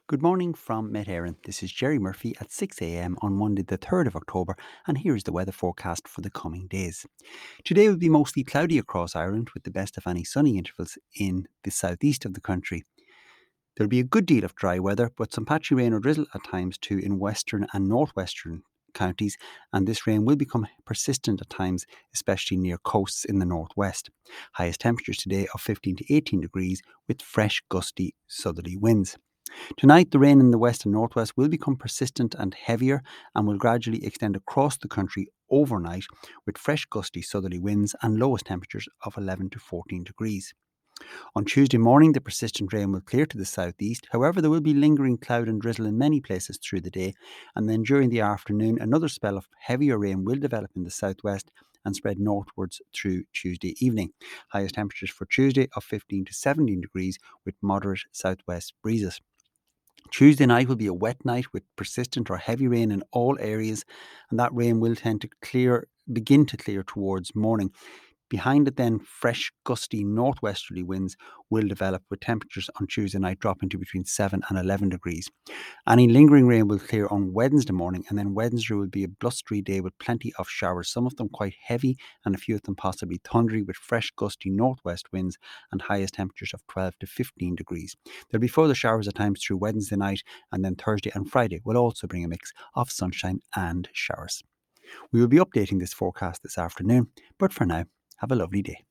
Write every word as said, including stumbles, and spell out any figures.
Good morning from Met Éireann. This is Jerry Murphy at six a m on Monday, the third of October, and here is the weather forecast for the coming days. Today will be mostly cloudy across Ireland, with the best of any sunny intervals in the southeast of the country. There'll be a good deal of dry weather, but some patchy rain or drizzle at times too in western and northwestern counties, and this rain will become persistent at times, especially near coasts in the northwest. Highest temperatures today of fifteen to eighteen degrees, with fresh, gusty southerly winds. Tonight, the rain in the west and northwest will become persistent and heavier and will gradually extend across the country overnight with fresh, gusty southerly winds and lowest temperatures of eleven to fourteen degrees. On Tuesday morning, the persistent rain will clear to the southeast. However, there will be lingering cloud and drizzle in many places through the day, and then during the afternoon, another spell of heavier rain will develop in the southwest and spread northwards through Tuesday evening. Highest temperatures for Tuesday of fifteen to seventeen degrees with moderate southwest breezes. Tuesday night will be a wet night with persistent or heavy rain in all areas, and that rain will tend to clear, begin to clear towards morning. Behind it then, fresh, gusty northwesterly winds will develop with temperatures on Tuesday night dropping to between seven and eleven degrees. Any lingering rain will clear on Wednesday morning, and then Wednesday will be a blustery day with plenty of showers, some of them quite heavy and a few of them possibly thundery, with fresh, gusty northwest winds and highest temperatures of twelve to fifteen degrees. There'll be further showers at times through Wednesday night, and then Thursday and Friday will also bring a mix of sunshine and showers. We will be updating this forecast this afternoon, but for now, have a lovely day.